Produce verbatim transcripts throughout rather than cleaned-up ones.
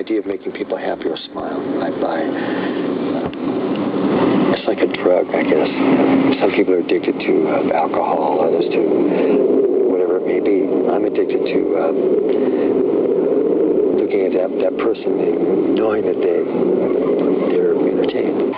idea of making people happy or smile. I buy. It's like a drug, I guess. Some people are addicted to uh, alcohol, others to whatever it may be. I'm addicted to uh, looking at that, that person and knowing that they, they're entertained.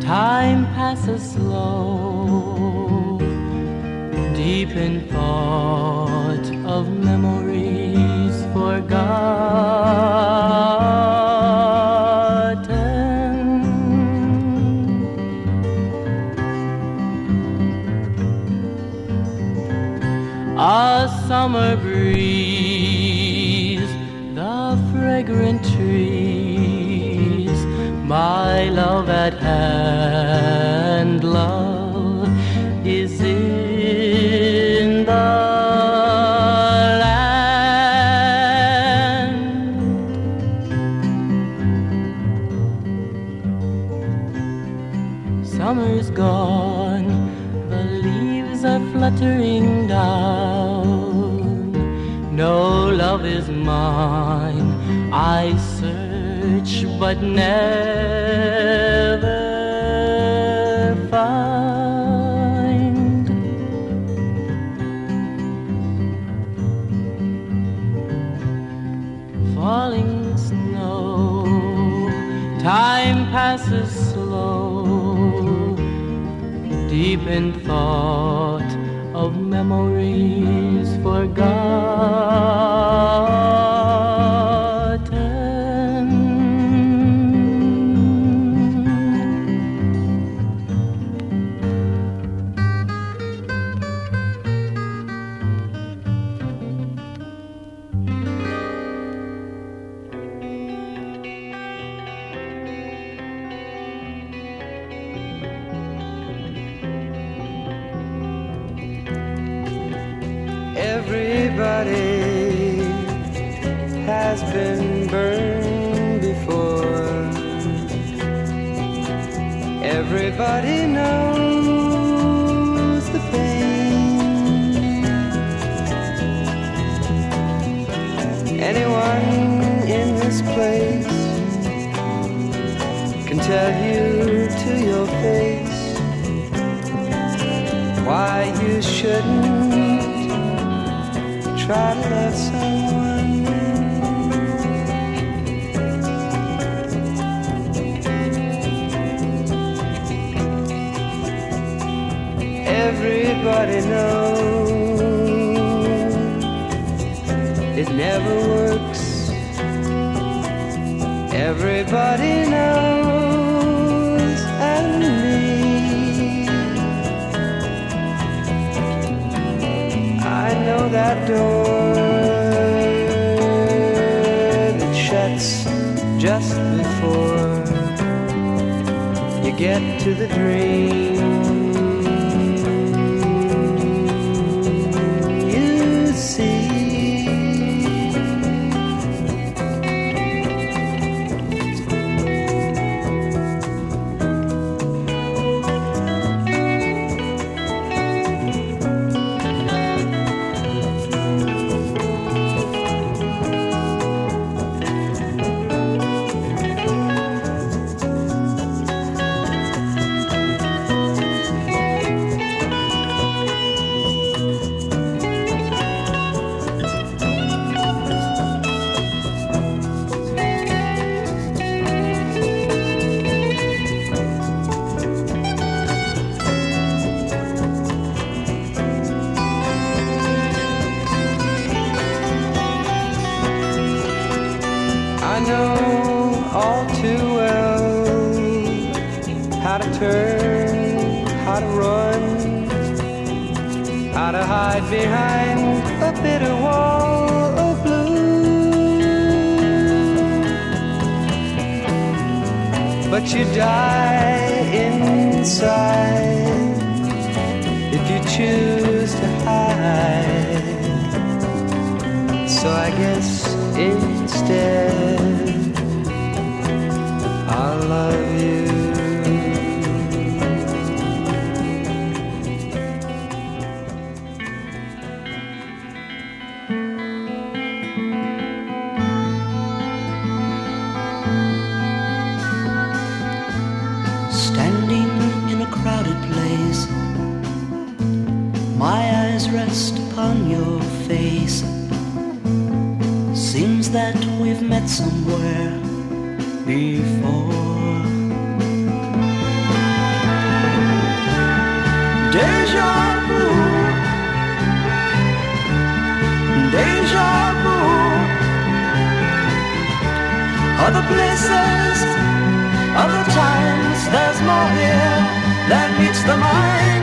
Time passes slow, deep in thought of memories forgotten. A summer breeze, the fragrant trees, my love at hand, love is in the land. Summer's gone, the leaves are fluttering down. No love is mine, I search but never find. Falling snow, time passes slow, deep in thought of memories forgotten. Everybody has been burned before. Everybody knows the pain. Anyone in this place can tell you to your face why you shouldn't try to love someone. Everybody knows it never works. Everybody knows, and me. I know that door that shuts just before you get to the dream you see. I know all too well how to turn, how to run, how to hide behind a bitter wall of blue. But you die inside if you choose to hide. So I guess instead I'll love you. Standing in a crowded place, my eyes rest upon your face. Seems that we've met somewhere before. Deja vu, deja vu. Other places, other times, there's more here than meets the mind.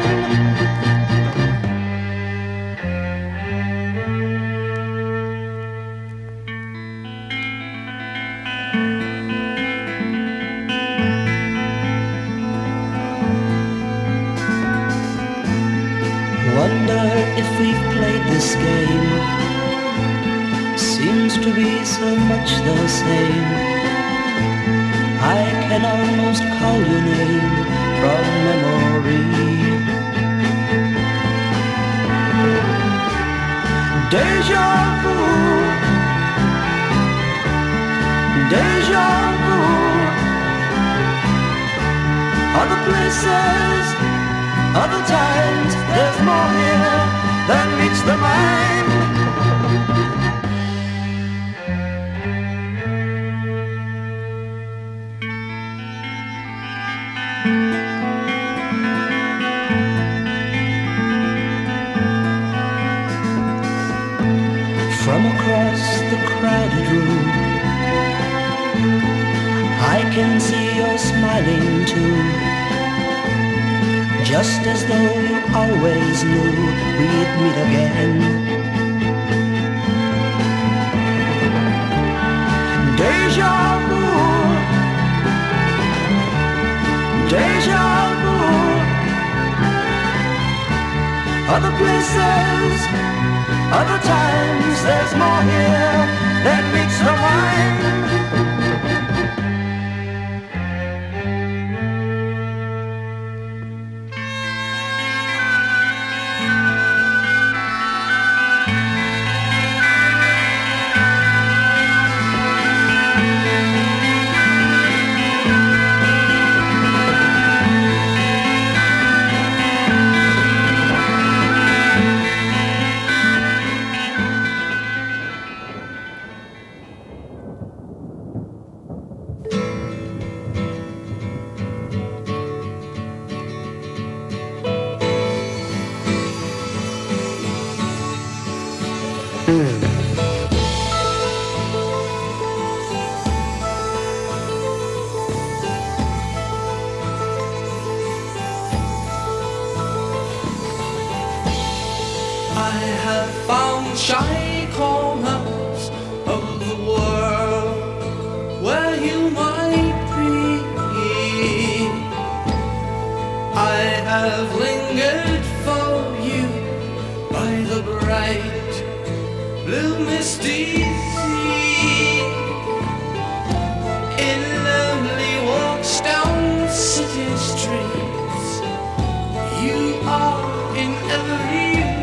Wonder if we've played this game. Seems to be so much the same. I can almost call your name from memory. Deja vu, deja vu. Other places, other times, there's more here than meets the mind. From across the crowded room, I can see you're smiling too, just as though you always knew we'd meet again. Deja vu, deja vu. Other places, other times, there's more here than meets the mind. I have found shy corners of the world where you might be. I have lingered for you by the bright blue misty sea, in lonely walks down city streets. You are in every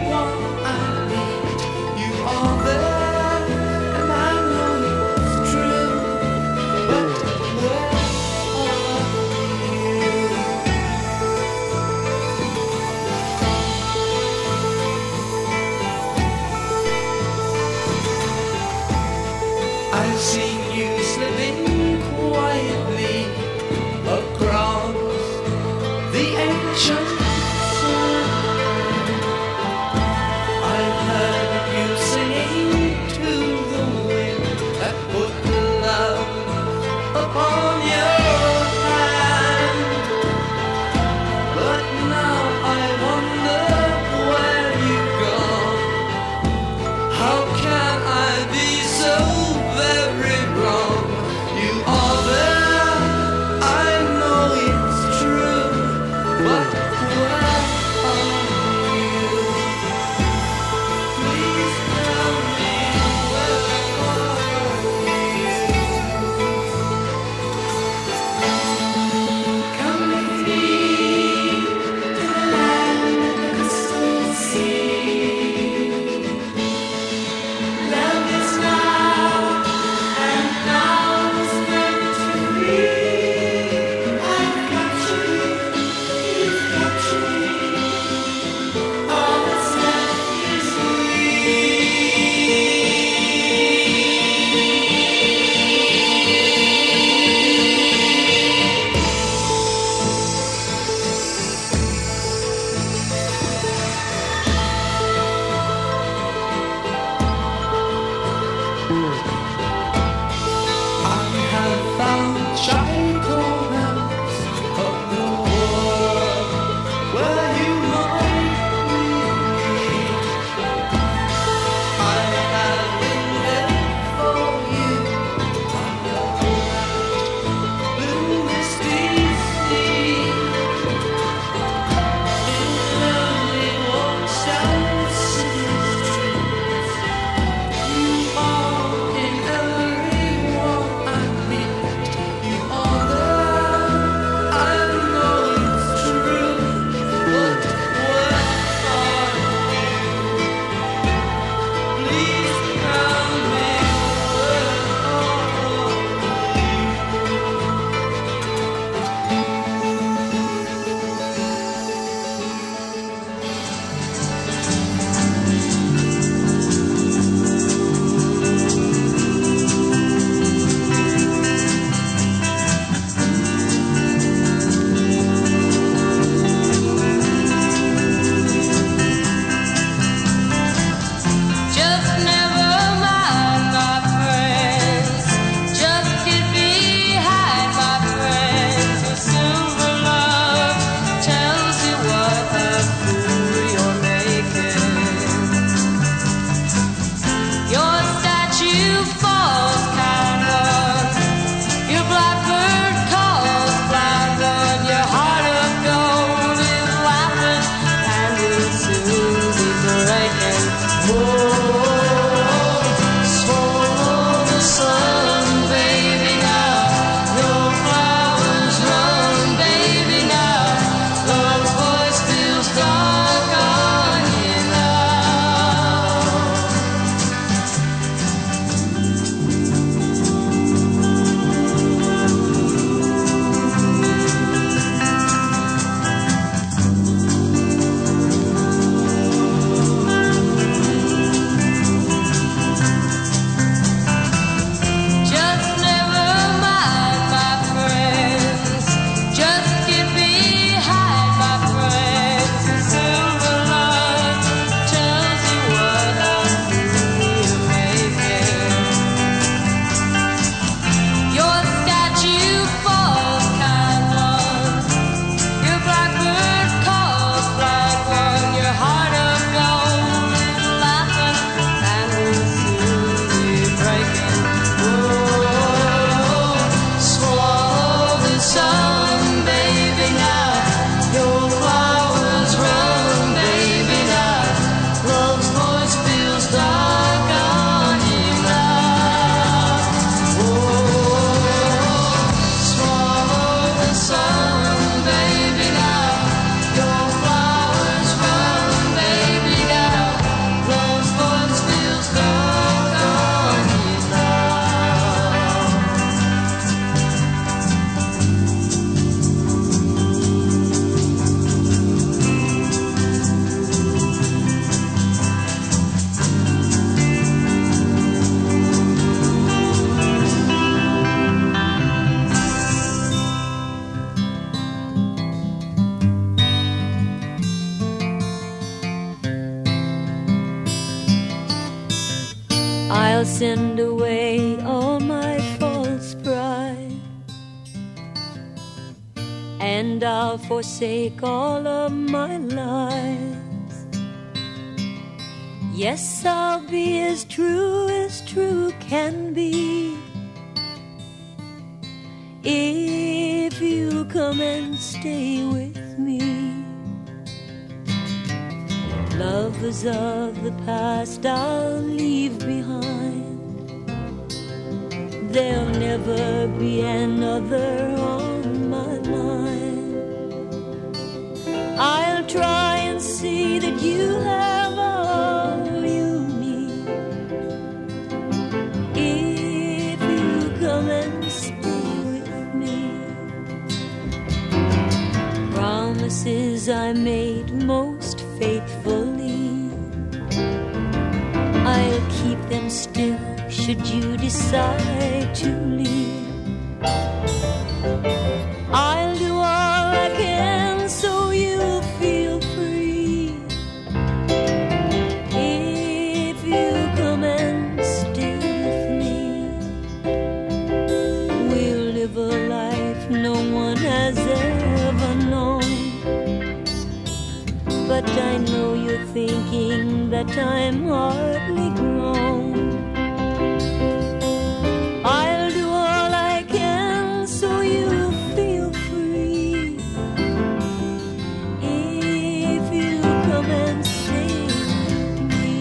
I've seen you slipping quietly across the ancient sand. I've heard you singing to the wind that put love upon your hand. But now I wonder where you've gone. How can I be so very wrong? You are there, I know it's true, but I'll send away all my false pride, and I'll forsake all of my lies. Yes, I'll be as true as true can be, if you come and stay with me. Lovers of the past I'll leave behind. There'll never be another on my mind. I'll try and see that you have all you need, if you come and stay with me. Promises I made most faithfully, I'll keep them still should you decide to leave. I'll do all I can so you'll feel free, if you come and stay with me. We'll live a life no one has ever known, but I know you're thinking that I'm hardly grown. I'll do all I can so you feel free, if you come and stay with me.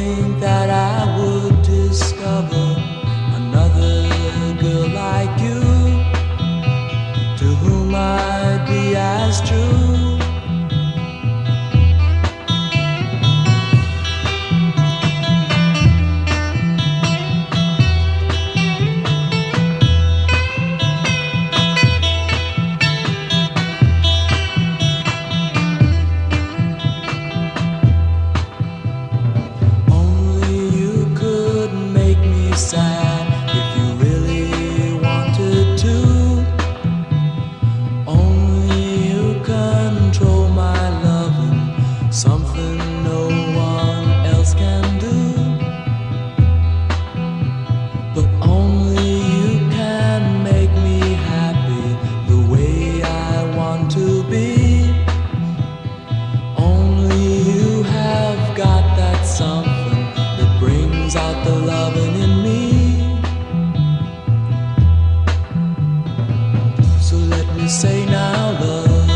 think that I would discover another girl like you, to whom I'd be as true. Sad if you really wanted to. Only you control my loving, something no one else can do. But only you can make me happy the way I want to be. Only you have got that something that brings out the loving in me. So let me say now, love,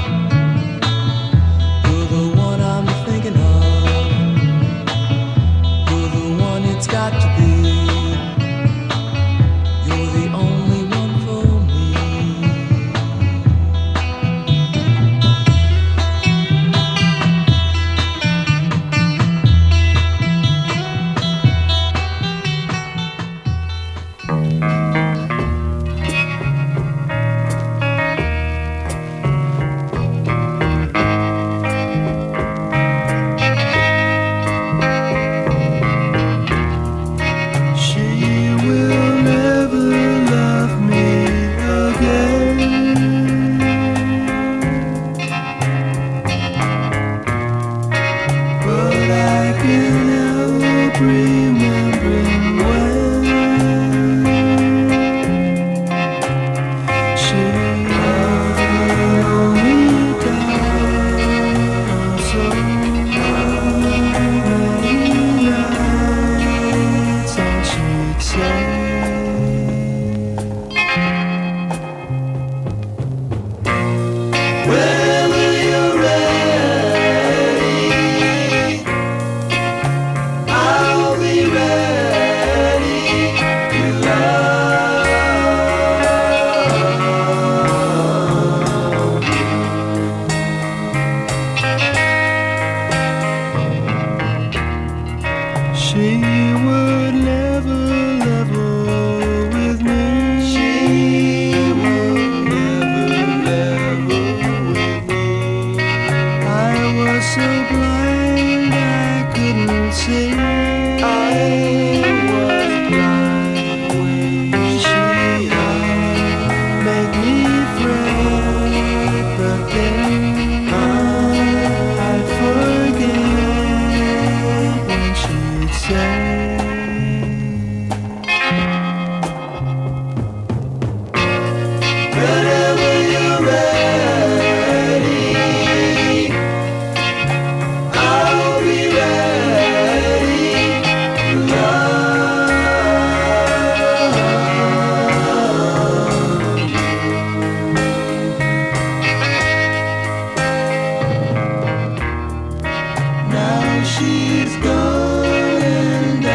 you're the one I'm thinking of. You're the one it's got to be. You're the only one for me. She's gone and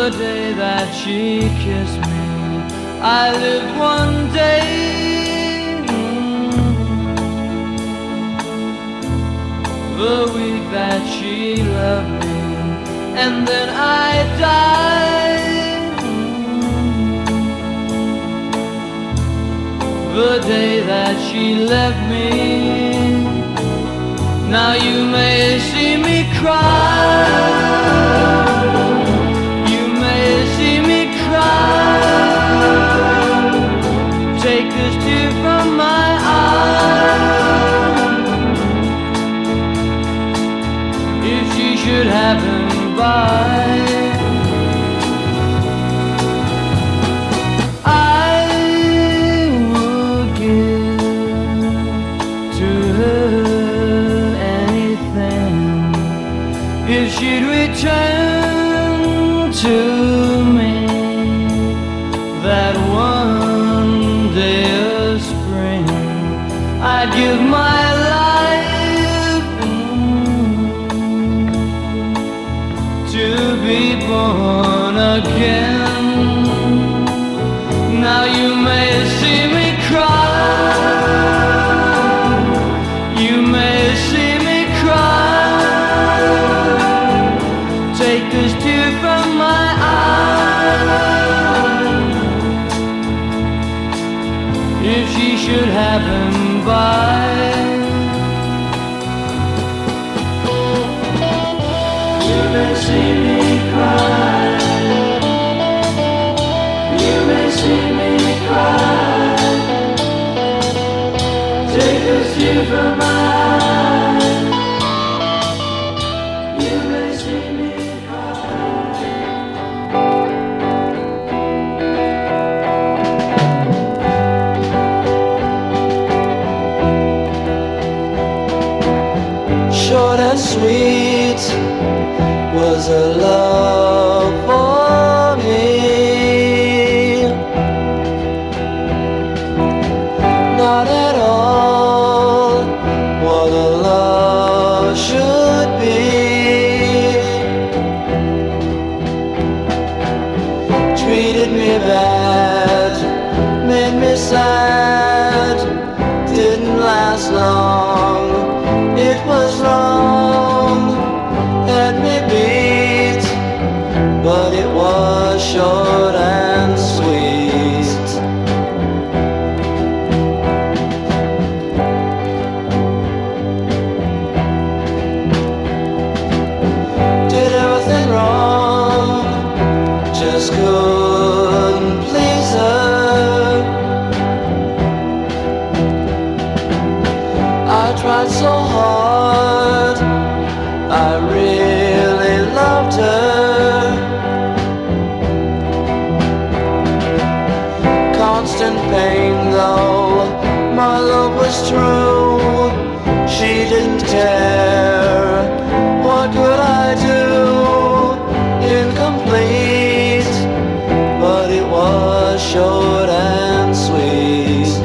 The day that she kissed me, I lived one day. The week that she left me, and then I died. The day that she left me. Now you may see me cry. You may see me cry. Take this tear from my eye. If she should happen by, I would give to her anything if she'd return to me that one day of spring. I'd give my life to be born again. Now you may see me cry. You may see me cry. Take this tear from my eye. If she should happen by, you may see me cry. You may see me cry. Take this tear from my eye. You may see me short and sweet was her love for me. Not at all what a love should be. Treated me bad, made me sad, didn't last long. It was wrong, had me beat, but it was short and sweet. Did everything wrong, just couldn't please her. I tried so hard, I really loved her. Constant pain though, my love was true. She didn't care, what could I do? Incomplete, but it was short and sweet.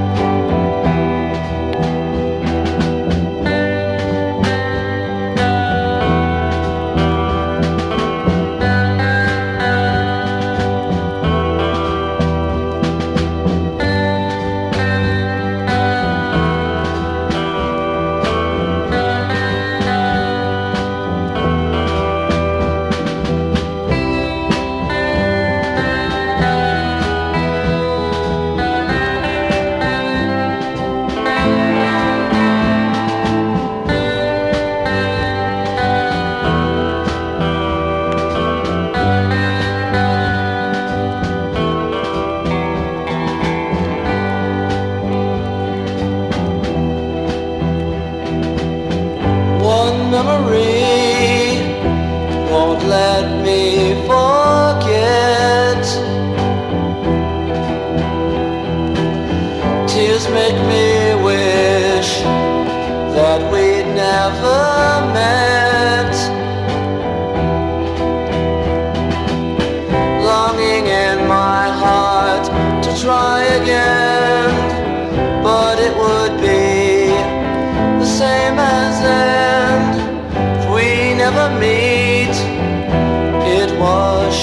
Memory won't let me forget. Tears make me wish that we'd never met. Longing in my heart to try again, but it would be the same as then. Never meet, it was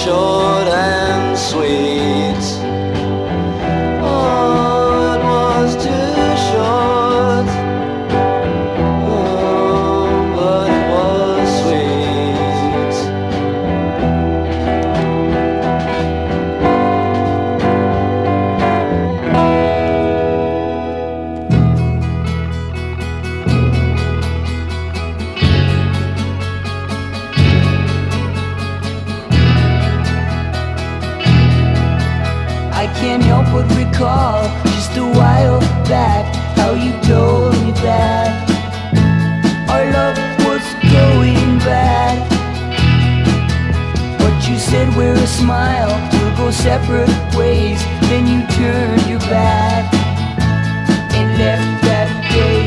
wear a smile, we'll go separate ways. Then you turned your back and left that day.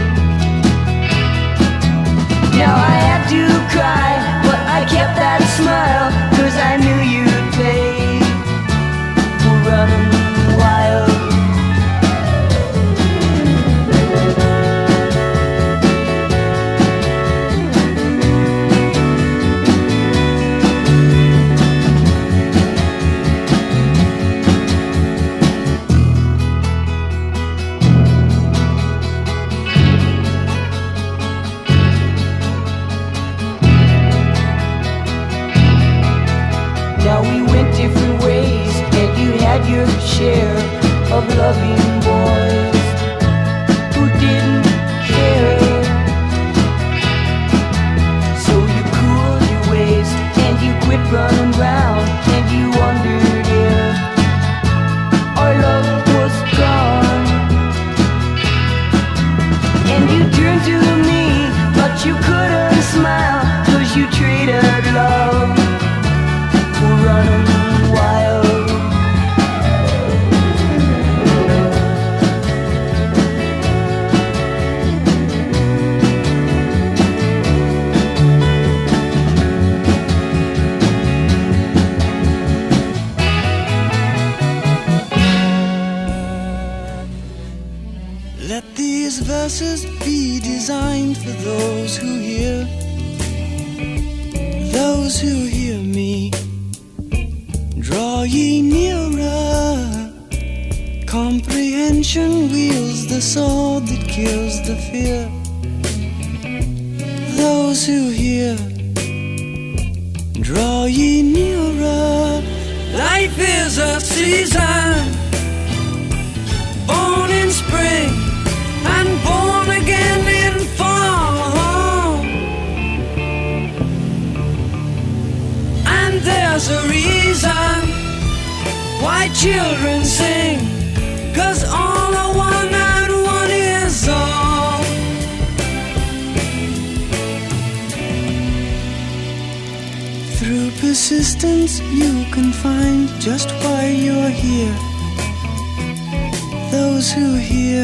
Now I had to cry, but I kept that smile, 'cause I knew you'd pay for running wild. Now we went different ways, and you had your share of loving boys who didn't care. So you cooled your ways, and you quit running round, and you wondered if our love was gone. And you turned to me, but you couldn't smile, 'cause you traded love for running wild. Let these verses be designed for those who hear, those who hear me. Draw ye nearer. Comprehension wields the sword that kills the fear. Those who hear, draw ye nearer. Life is a season, born in spring and born again in fall. And there's a reason why children sing, 'cause all are one and one is all. Through persistence you can find just why you're here. Those who hear,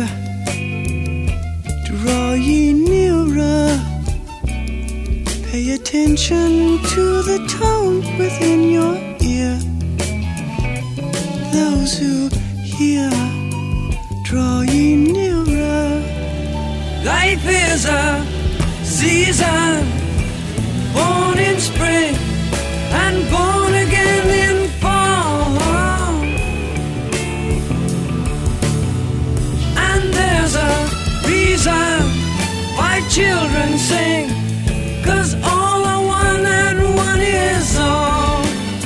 draw ye nearer. Pay attention to the tone within your ear. Those who hear, draw ye nearer. Life is a season, born in spring and born again in fall. And there's a reason why children sing, 'cause all are one and one is all.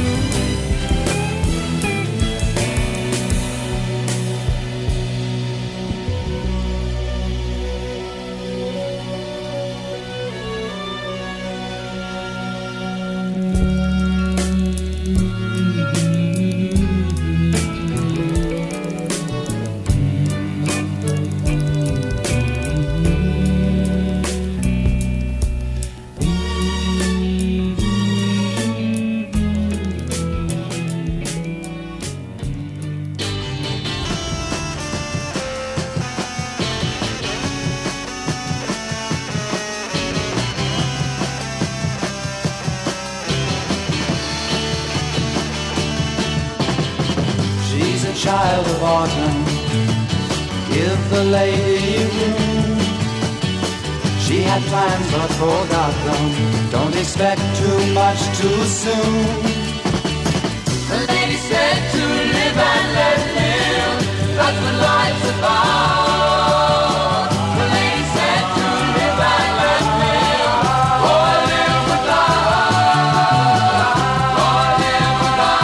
Child of autumn, give the lady room. She had plans but forgot them. Don't expect too much too soon. The lady said to live and let live. That's what life's about. The lady said to live and let live. Or live without. Or live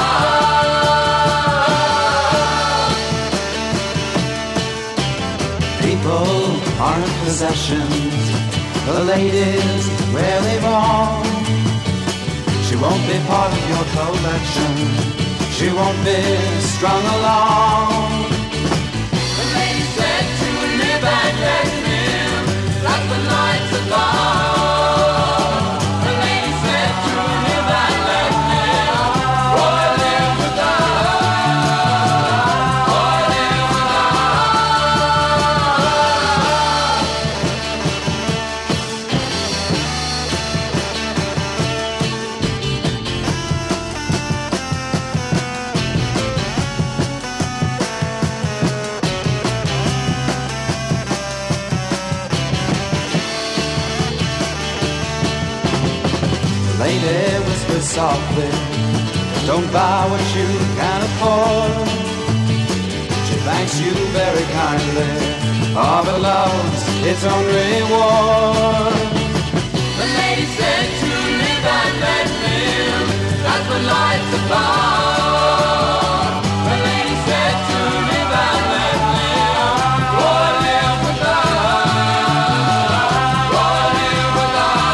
without. People aren't possessions. The lady's where they belong. She won't be part of your collection. She won't be strung along. The lady said to live and let live. That's what life's about. The lady said to live and let live. very softly. Don't buy what you can afford. She thanks you very kindly, oh, but love's its own reward. The lady said to live and let live, that's what life's about. The lady said to live and let live, oh, live with love, oh, live with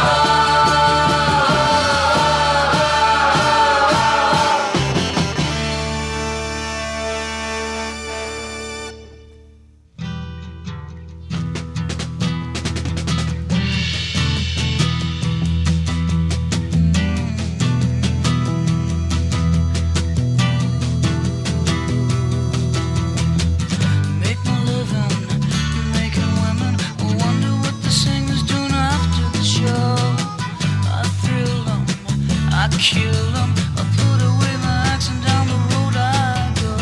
Make my living, making women wonder what the singer's doing after the show. I thrill them, I kill them, I put away my axe and down the road I go.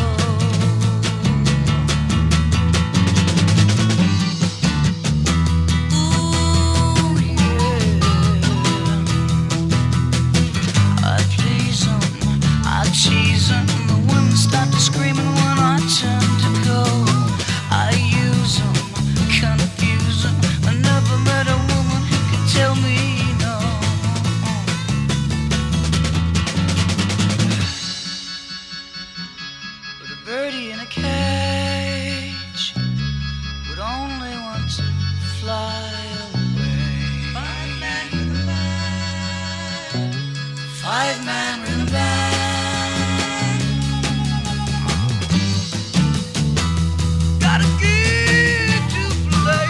Ooh, yeah. I please them, I tease them, the women start to screaming when I turn to go. I use them, confuse them, I never met a woman who could tell me no. But a birdie in a cage would only want to fly away. Five man with a band, five man with a band. Gotta get to play.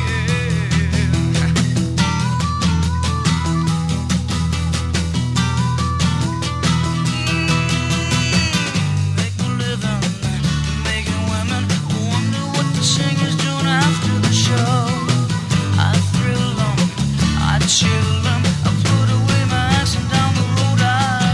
Make a living, making women wonder what the singer's doing after the show. I thrill them, I chill them, I put away my axe and down the road I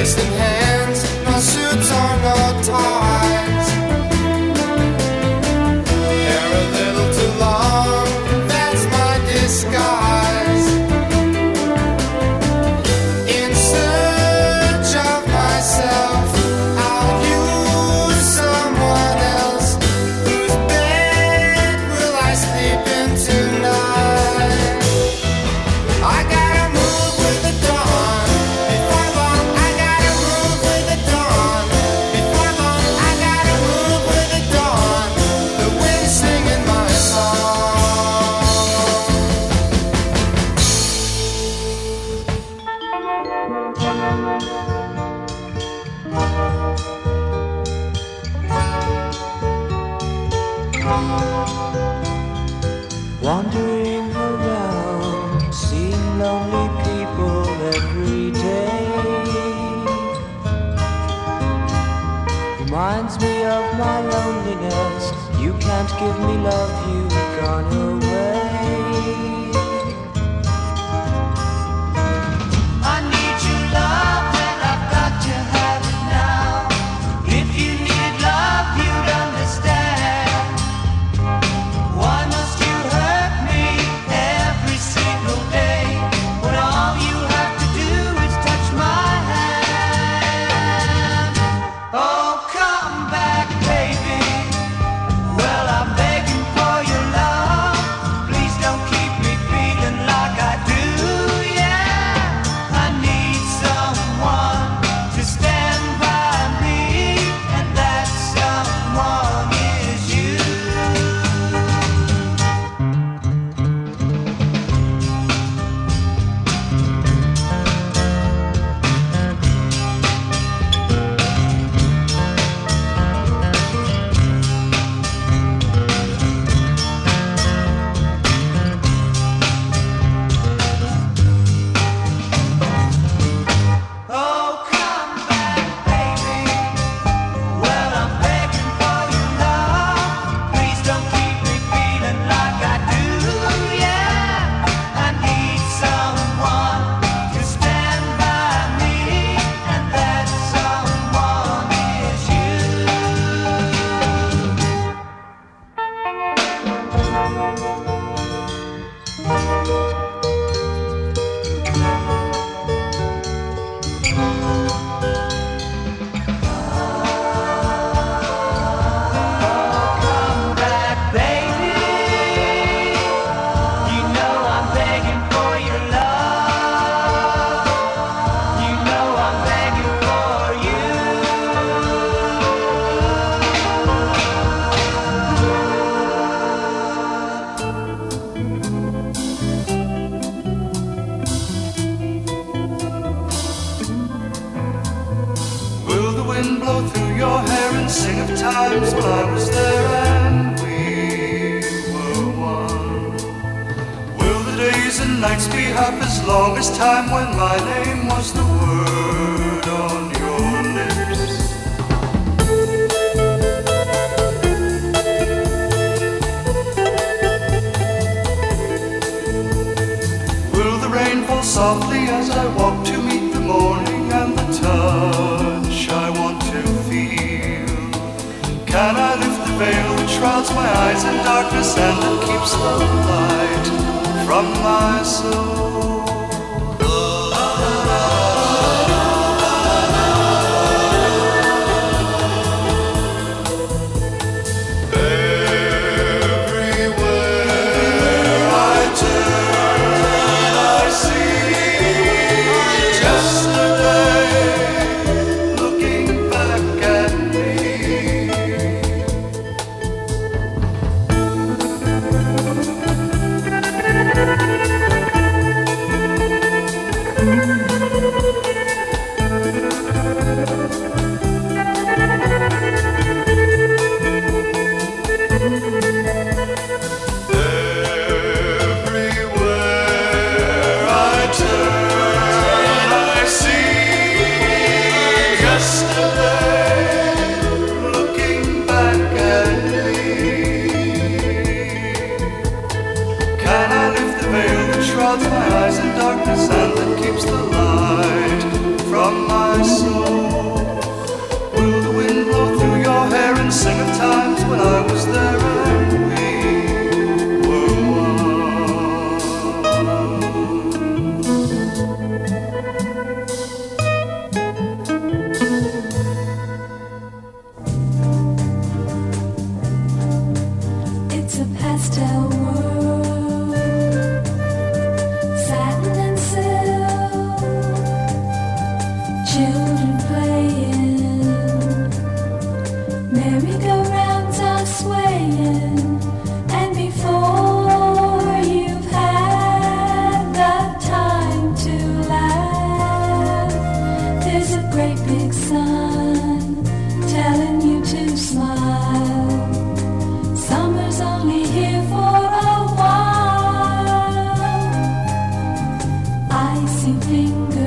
kissing hands, no suits or no ties. Hair a little too long, that's my disguise. In search of myself, I'll use someone else. Whose bed will I sleep in tonight? I gotta move with the dawn. Before long, I gotta move with the dawn. Before long, I gotta move with the dawn. The wind singing my song. Wandering around, seeing lonely people every day reminds me of my loneliness. You can't give me love, you've gone away. I need your love and I've got to have it now. If you needed love, you'd understand. Why must you hurt me every single day when all you have to do is touch my hand? Oh, come back, baby. Well, I'm begging for your love. Please don't keep me feeling like I do, yeah. I need someone to stand by me, and that someone is you. Oh, come back, baby. Well, I'm begging for your love. Please don't keep me feeling like I do, yeah. I need someone to stand by me, and that someone is you. Come back, baby. You know I'm begging for your love. You know I'm begging for you. Will the wind blow through your hair and sing of times when I was there and we were one? Will the days and nights be half as long as time when my name was the word on your lips? Will the rain fall softly as I walk to meet the morning and the touch I want to feel? Can I lift the veil that shrouds my eyes in darkness and that keeps the light from my soul? Everywhere I turn, I see yesterday looking back at me. shrouds my eyes in darkness and that keeps the light from my soul. icy fingers.